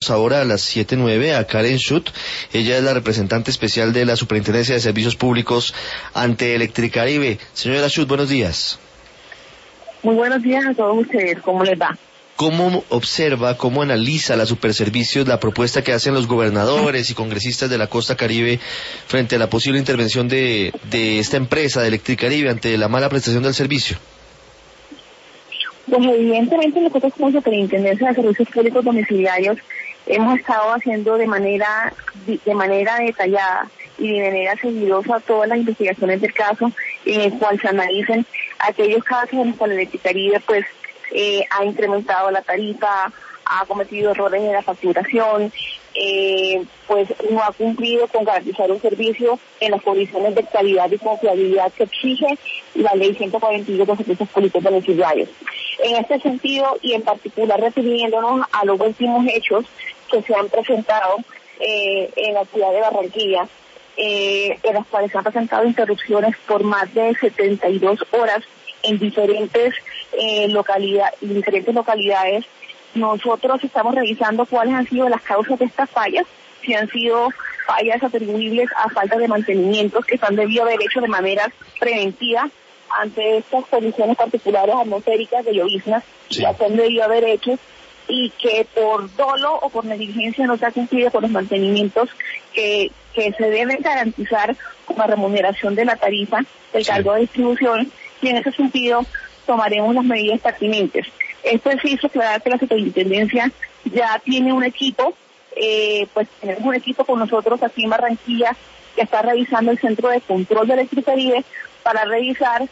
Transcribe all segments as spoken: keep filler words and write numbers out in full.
Ahora a las siete nueve a Karen Schutt. Ella es la representante especial de la Superintendencia de Servicios Públicos ante Electricaribe. Señora Schutt, buenos días. Muy buenos días a todos ustedes, ¿cómo les va? ¿Cómo observa, cómo analiza la Superservicios la propuesta que hacen los gobernadores y congresistas de la costa Caribe frente a la posible intervención de, de esta empresa, de Electricaribe, ante la mala prestación del servicio? Pues evidentemente nosotros como Superintendencia de Servicios Públicos Domiciliarios hemos estado haciendo de manera de manera detallada y de manera seguidosa todas las investigaciones del caso, en el cual se analicen aquellos casos en los cuales Electricaribe pues eh, ha incrementado la tarifa, ha cometido errores en la facturación, eh, pues no ha cumplido con garantizar un servicio en las condiciones de calidad y confiabilidad que exige la ley ciento cuarenta y dos de servicios públicos domiciliarios. En este sentido, y en particular refiriéndonos a los últimos hechos que se han presentado eh, en la ciudad de Barranquilla, eh, en las cuales se han presentado interrupciones por más de setenta y dos horas en diferentes eh, localidades, diferentes localidades. Nosotros estamos revisando cuáles han sido las causas de estas fallas, si han sido fallas atribuibles a falta de mantenimientos que se han debido haber hecho de manera preventiva ante estas condiciones particulares atmosféricas de lloviznas, sí, ya se han debido haber hecho, y que por dolo o por negligencia no se ha cumplido con los mantenimientos que, que se deben garantizar como remuneración de la tarifa del sí. cargo de distribución, y en ese sentido tomaremos las medidas pertinentes. Es preciso aclarar que la Superintendencia ya tiene un equipo, eh, pues tenemos un equipo con nosotros aquí en Barranquilla que está revisando el Centro de Control de Electricaribe para revisar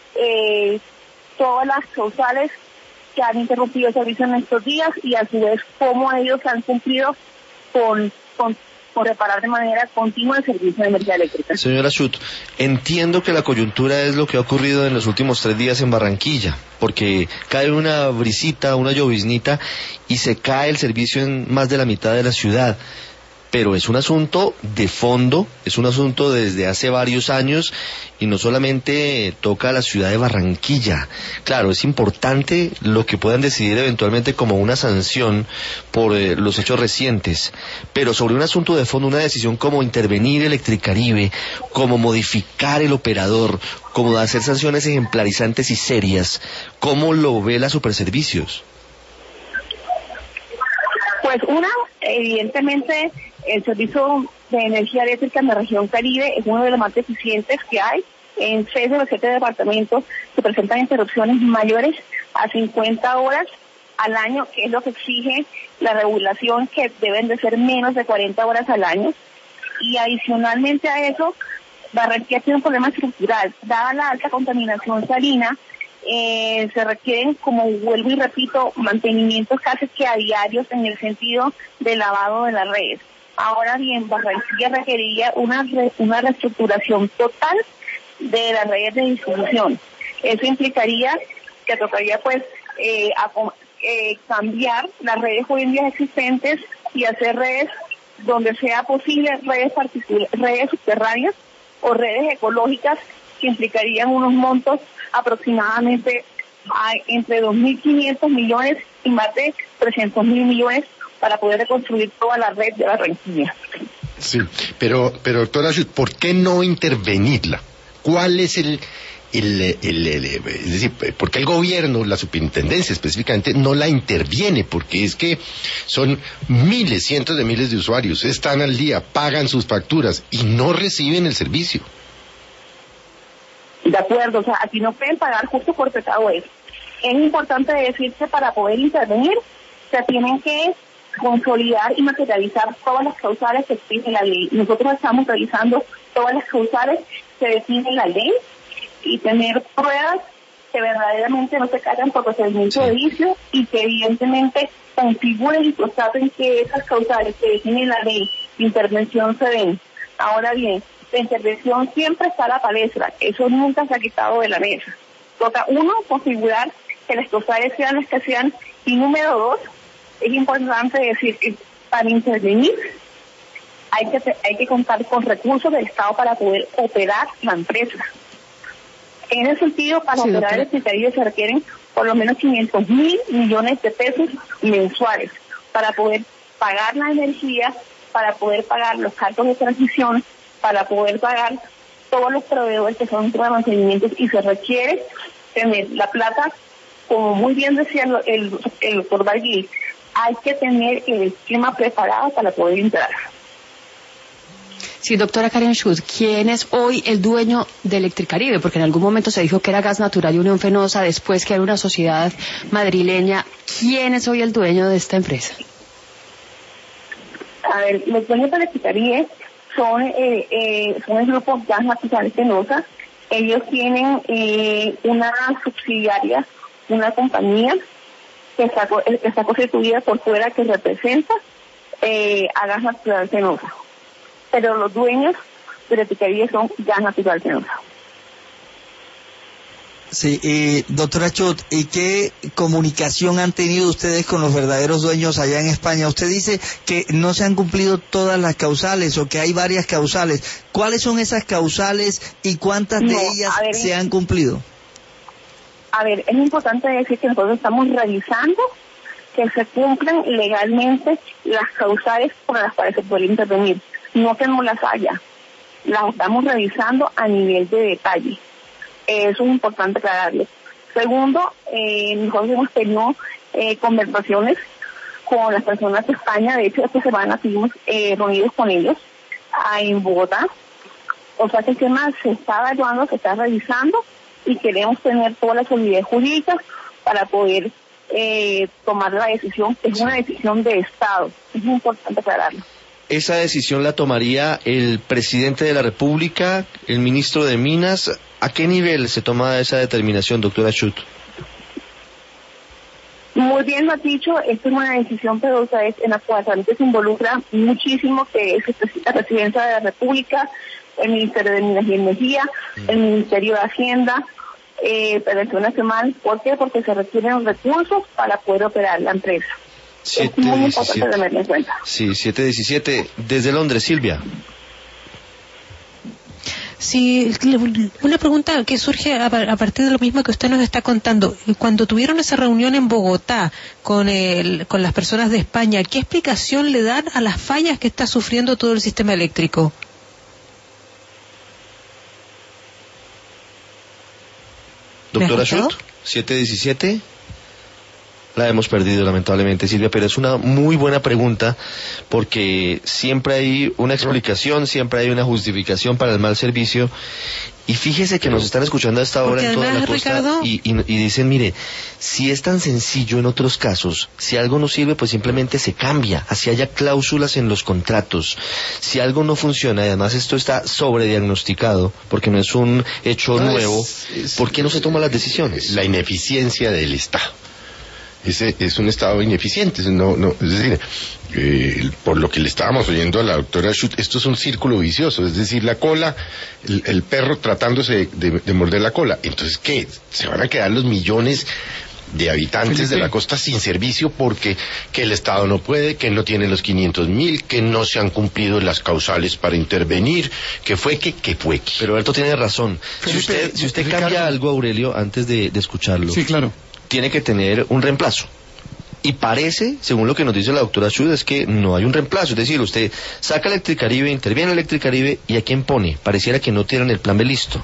eh, todas las causales que han interrumpido el servicio en estos días y a su vez cómo ellos han cumplido con, con, con reparar de manera continua el servicio de energía eléctrica. Señora Schutt, entiendo que la coyuntura es lo que ha ocurrido en los últimos tres días en Barranquilla, porque cae una brisita, una lloviznita y se cae el servicio en más de la mitad de la ciudad. Pero es un asunto de fondo, es un asunto desde hace varios años y no solamente toca a la ciudad de Barranquilla. Claro, es importante lo que puedan decidir eventualmente como una sanción por eh, los hechos recientes, pero sobre un asunto de fondo, una decisión como intervenir Electricaribe, como modificar el operador, como hacer sanciones ejemplarizantes y serias, ¿cómo lo ve la Superservicios? Pues una, evidentemente, el servicio de energía eléctrica en la región Caribe es uno de los más deficientes que hay. En seis de los siete departamentos se presentan interrupciones mayores a cincuenta horas al año, que es lo que exige la regulación, que deben de ser menos de cuarenta horas al año. Y adicionalmente a eso, Barranquilla tiene un problema estructural. Dada la alta contaminación salina, Eh, se requieren, como vuelvo y repito, mantenimientos casi que a diarios en el sentido de lavado de las redes. Ahora bien, Barranquilla requeriría una, re, una reestructuración total de las redes de distribución. Eso implicaría que tocaría pues eh, a, eh, cambiar las redes hoy en día existentes y hacer redes donde sea posible, redes particulares, redes subterráneas o redes ecológicas, que implicarían unos montos aproximadamente a, entre dos mil quinientos millones y más de trescientos mil millones para poder reconstruir toda la red de Barranquilla. Sí, pero, pero doctora Schutt, ¿por qué no intervenirla? ¿Cuál es el, el, el, el, el es decir, por qué el gobierno, la superintendencia específicamente, no la interviene? Porque es que son miles, cientos de miles de usuarios, están al día, pagan sus facturas y no reciben el servicio. De acuerdo, o sea, aquí no pueden pagar justo por pecado eso. Es importante decir que para poder intervenir se tienen que consolidar y materializar todas las causales que exige la ley. Nosotros estamos revisando todas las causales que define la ley y tener pruebas que verdaderamente no se caigan por procedimiento de vicio y que evidentemente configuren y constaten que esas causales que define la ley de intervención se den. Ahora bien, la intervención siempre está a la palestra, eso nunca se ha quitado de la mesa. Toca, uno, configurar que las causales sean las que sean, y número dos, es importante decir que para intervenir hay que hay que contar con recursos del Estado para poder operar la empresa. En ese sentido, para sí, operar el Electricaribe se requieren por lo menos quinientos mil millones de pesos mensuales para poder pagar la energía, para poder pagar los cargos de transmisión, para poder pagar todos los proveedores que son de mantenimientos, y se requiere tener la plata, como muy bien decía el, el, el doctor Barguil, hay que tener el esquema preparado para poder entrar. Sí, doctora Karen Schut, ¿quién es hoy el dueño de Electricaribe? Porque en algún momento se dijo que era Gas Natural y Unión Fenosa, después que era una sociedad madrileña. ¿Quién es hoy el dueño de esta empresa? A ver, los dueños de Electricaribe son, eh, eh, son el grupo Gas Natural Fenosa. Ellos tienen eh, una subsidiaria, una compañía que está, que está constituida por fuera, que representa eh, a Gas Natural Fenosa. Pero los dueños de Electricaribe son Gas Natural Fenosa. Sí, eh, doctora Schut, ¿y qué comunicación han tenido ustedes con los verdaderos dueños allá en España? Usted dice que no se han cumplido todas las causales o que hay varias causales. ¿Cuáles son esas causales y cuántas no, de ellas ver, se han cumplido? A ver, es importante decir que nosotros estamos revisando que se cumplan legalmente las causales por las cuales se puede intervenir. No que no las haya, las estamos revisando a nivel de detalle. Eso es importante aclararlo. Segundo, eh, nosotros hemos tenido eh, conversaciones con las personas de España. De hecho, esta semana estuvimos eh, reunidos con ellos ah, en Bogotá. O sea que el tema se está evaluando, se está revisando, y queremos tener toda la solidez jurídica para poder eh, tomar la decisión, que es una decisión de Estado. Es muy importante aclararlo. ¿Esa decisión la tomaría el presidente de la República, el ministro de Minas? ¿A qué nivel se toma esa determinación, doctora Schut? Muy bien lo has dicho, esta es una decisión, pero o sea, es en la cual realmente se involucra muchísimo, que es la presidencia de la República, el Ministerio de Minas y Energía, mm. el Ministerio de Hacienda, eh, Prevención Nacional. ¿Por qué? Porque se requieren recursos para poder operar la empresa. siete, es muy importante tenerlo en cuenta. Sí, siete diecisiete. Desde Londres, Silvia. Sí, una pregunta que surge a partir de lo mismo que usted nos está contando. Cuando tuvieron esa reunión en Bogotá con el, con las personas de España, ¿qué explicación le dan a las fallas que está sufriendo todo el sistema eléctrico? Doctora Schut, siete diecisiete. La hemos perdido lamentablemente, Silvia, pero es una muy buena pregunta, porque siempre hay una explicación, siempre hay una justificación para el mal servicio, y fíjese que nos están escuchando a esta hora porque en toda además, la costa, Ricardo... y, y, y dicen, mire, si es tan sencillo en otros casos, si algo no sirve, pues simplemente se cambia, así haya cláusulas en los contratos. Si algo no funciona, y además esto está sobrediagnosticado, porque no es un hecho no nuevo, es, es, ¿por qué no se toman las decisiones? La ineficiencia del Estado. Ese es un Estado ineficiente, no, no, es decir, eh, por lo que le estábamos oyendo a la doctora Schut, esto es un círculo vicioso, es decir, la cola, el, el perro tratándose de, de, de morder la cola. Entonces, ¿qué? ¿Se van a quedar los millones de habitantes Felipe. de la costa sin servicio porque que el Estado no puede, que no tiene los quinientos mil, que no se han cumplido las causales para intervenir, que fue que, que fue que? Pero Alberto tiene razón. Felipe, si usted, si usted cambia algo, Aurelio, antes de, de escucharlo. Sí, claro. Tiene que tener un reemplazo. Y parece, según lo que nos dice la doctora Schut, es que no hay un reemplazo. Es decir, usted saca Electricaribe, interviene Electricaribe, ¿y a quién pone? Pareciera que no tienen el plan B listo.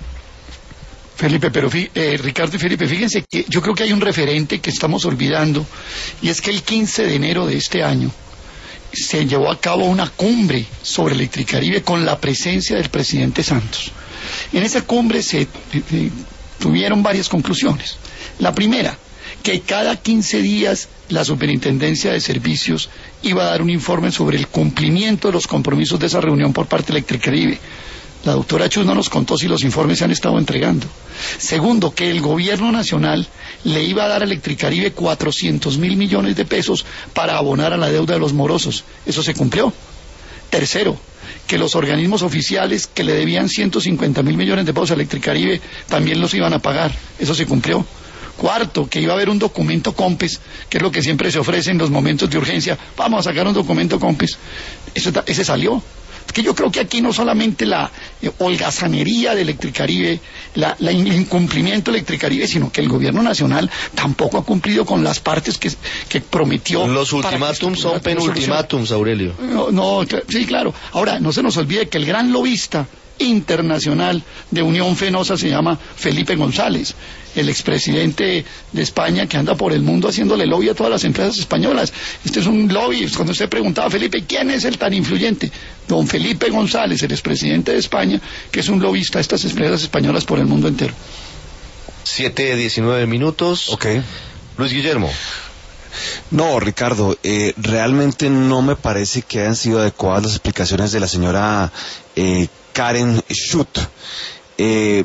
Felipe, pero eh, Ricardo y Felipe, fíjense que yo creo que hay un referente que estamos olvidando, y es que el quince de enero de este año se llevó a cabo una cumbre sobre Electricaribe con la presencia del presidente Santos. En esa cumbre se eh, tuvieron varias conclusiones. La primera, que cada quince días la Superintendencia de Servicios iba a dar un informe sobre el cumplimiento de los compromisos de esa reunión por parte de Electricaribe. La doctora Schut no nos contó si los informes se han estado entregando. Segundo, que el gobierno nacional le iba a dar a Electricaribe cuatrocientos mil millones de pesos para abonar a la deuda de los morosos. Eso se cumplió. Tercero, que los organismos oficiales que le debían ciento cincuenta mil millones de pesos a Electricaribe también los iban a pagar. Eso se cumplió. Cuarto, que iba a haber un documento COMPES, que es lo que siempre se ofrece en los momentos de urgencia. Vamos a sacar un documento COMPES. Eso, ese salió. que yo creo que aquí no solamente la eh, holgazanería de Electricaribe, la, la el incumplimiento de Electricaribe, sino que el gobierno nacional tampoco ha cumplido con las partes que, que prometió. Los ultimátums son penultimátums, Aurelio. No, no, sí, claro. Ahora, no se nos olvide que el gran lobista internacional de Unión Fenosa se llama Felipe González, el expresidente de España que anda por el mundo haciéndole lobby a todas las empresas españolas. Este es un lobby. Cuando usted preguntaba a Felipe, ¿quién es el tan influyente? Don Felipe González, el expresidente de España, que es un lobista a estas empresas españolas por el mundo entero. Siete, diecinueve minutos. Ok. Luis Guillermo. No, Ricardo, eh, realmente no me parece que hayan sido adecuadas las explicaciones de la señora eh, Karen Schutt. Eh,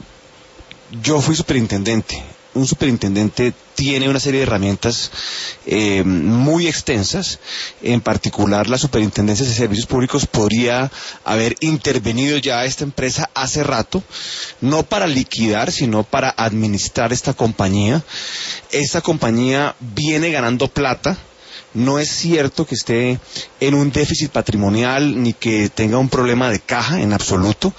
yo fui superintendente. Un superintendente tiene una serie de herramientas eh, muy extensas. En particular, la Superintendencia de Servicios Públicos podría haber intervenido ya a esta empresa hace rato, no para liquidar, sino para administrar esta compañía. Esta compañía viene ganando plata. No es cierto que esté en un déficit patrimonial ni que tenga un problema de caja en absoluto.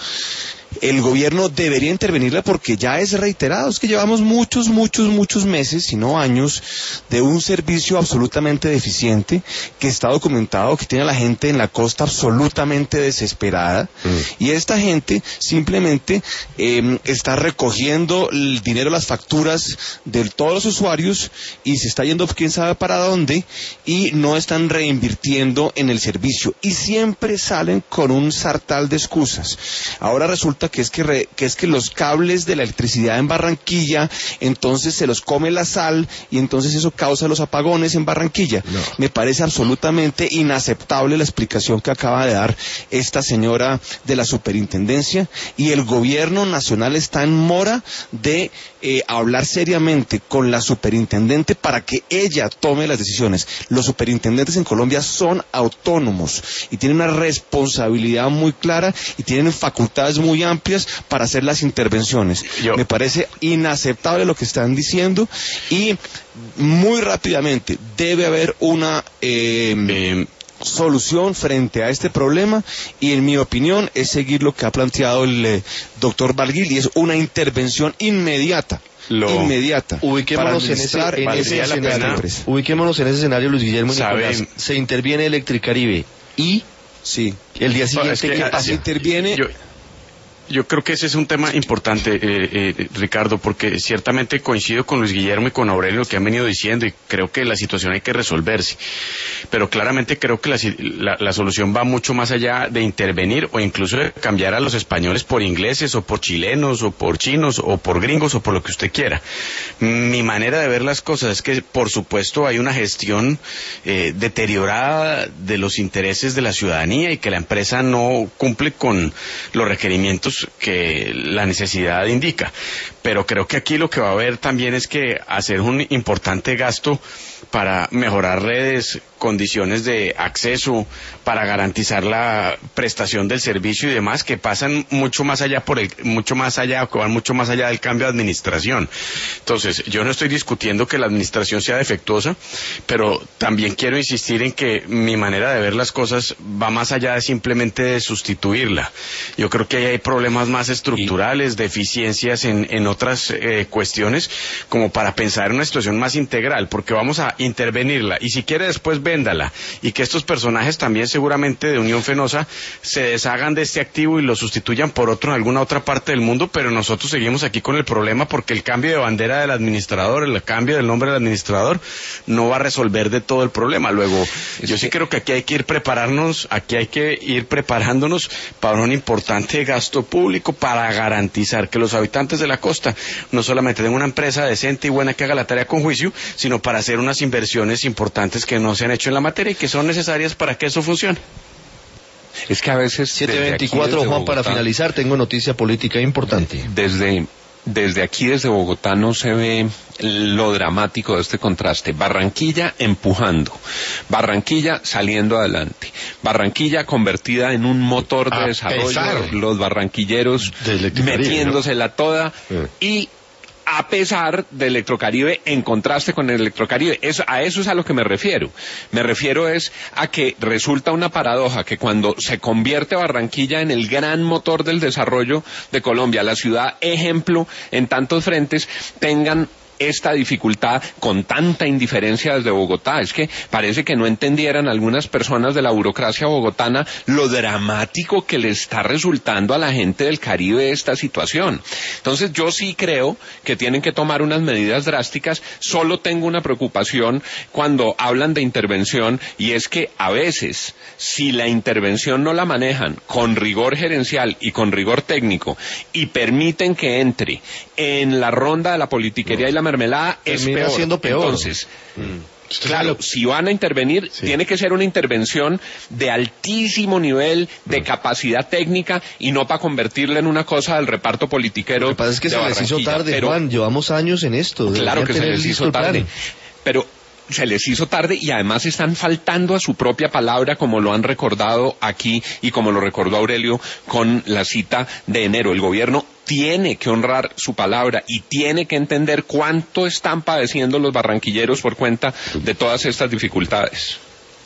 El gobierno debería intervenirla porque ya es reiterado, es que llevamos muchos, muchos, muchos meses, si no años, de un servicio absolutamente deficiente, que está documentado, que tiene a la gente en la costa absolutamente desesperada, mm. y esta gente simplemente eh, está recogiendo el dinero, las facturas de todos los usuarios, y se está yendo quién sabe para dónde, y no están reinvirtiendo en el servicio, y siempre salen con un sartal de excusas. Ahora resulta que es que, re, que es que los cables de la electricidad en Barranquilla, entonces se los come la sal y entonces eso causa los apagones en Barranquilla. No. Me parece absolutamente inaceptable la explicación que acaba de dar esta señora de la superintendencia, y el gobierno nacional está en mora de eh, hablar seriamente con la superintendente para que ella tome las decisiones. Los superintendentes en Colombia son autónomos y tienen una responsabilidad muy clara y tienen facultades muy amplias para hacer las intervenciones. Yo. Me parece inaceptable lo que están diciendo, y muy rápidamente debe haber una eh, eh, solución frente a este problema, y en mi opinión es seguir lo que ha planteado el eh, doctor Barguil, y es una intervención inmediata. Lo inmediata. Ubiquémonos en ese, en ese escenario. Ubiquémonos en ese escenario, Luis Guillermo y Nicolás. Se interviene Electricaribe y sí, el día siguiente, es que, ¿qué pasa? Se interviene. Yo, Yo creo que ese es un tema importante, eh, eh, Ricardo, porque ciertamente coincido con Luis Guillermo y con Aurelio lo que han venido diciendo, y creo que la situación hay que resolverse. Pero claramente creo que la, la, la solución va mucho más allá de intervenir o incluso de cambiar a los españoles por ingleses o por chilenos o por chinos o por gringos o por lo que usted quiera. Mi manera de ver las cosas es que, por supuesto, hay una gestión eh, deteriorada de los intereses de la ciudadanía y que la empresa no cumple con los requerimientos que la necesidad indica, pero creo que aquí lo que va a haber también es que hacer un importante gasto para mejorar redes, condiciones de acceso, para garantizar la prestación del servicio y demás, que pasan mucho más allá por el, mucho más allá, que van mucho más allá del cambio de administración. Entonces, yo no estoy discutiendo que la administración sea defectuosa, pero también quiero insistir en que mi manera de ver las cosas va más allá de simplemente de sustituirla. Yo creo que ahí hay problemas más estructurales, deficiencias en, en otras eh, cuestiones, como para pensar en una situación más integral, porque vamos a intervenirla, y si quiere después véndala, y que estos personajes también seguramente de Unión Fenosa se deshagan de este activo y lo sustituyan por otro en alguna otra parte del mundo, pero nosotros seguimos aquí con el problema porque el cambio de bandera del administrador, el cambio del nombre del administrador no va a resolver de todo el problema. Luego, yo sí creo que aquí hay que ir prepararnos, aquí hay que ir preparándonos para un importante gasto público para garantizar que los habitantes de la costa no solamente tengan una empresa decente y buena que haga la tarea con juicio, sino para hacer unas inversiones importantes que no se han hecho en la materia y que son necesarias para que eso funcione. Es que a veces... siete veinticuatro, Juan, Bogotá, para finalizar, tengo noticia política importante. Desde, desde aquí, desde Bogotá, no se ve lo dramático de este contraste. Barranquilla empujando, Barranquilla saliendo adelante, Barranquilla convertida en un motor de a desarrollo, pesar. Los barranquilleros metiéndosela, ¿no?, toda, sí. Y a pesar de Electrocaribe, en contraste con el Electrocaribe. Eso, a eso es a lo que me refiero. Me refiero es a que resulta una paradoja que cuando se convierte Barranquilla en el gran motor del desarrollo de Colombia, la ciudad ejemplo en tantos frentes, tengan esta dificultad con tanta indiferencia desde Bogotá. Es que parece que no entendieran algunas personas de la burocracia bogotana lo dramático que le está resultando a la gente del Caribe esta situación. Entonces yo sí creo que tienen que tomar unas medidas drásticas. Solo tengo una preocupación cuando hablan de intervención, y es que a veces, si la intervención no la manejan con rigor gerencial y con rigor técnico y permiten que entre en la ronda de la politiquería y la mermelada, es Termina peor. siendo peor. Entonces, mm. claro, si van a intervenir, sí. tiene que ser una intervención de altísimo nivel de mm. capacidad técnica y no para convertirla en una cosa del reparto politiquero. Lo que pasa es que se les hizo tarde, pero, Juan, llevamos años en esto. Claro que se les hizo tarde, pero se les hizo tarde y además están faltando a su propia palabra, como lo han recordado aquí y como lo recordó Aurelio con la cita de enero. El gobierno tiene que honrar su palabra y tiene que entender cuánto están padeciendo los barranquilleros por cuenta de todas estas dificultades.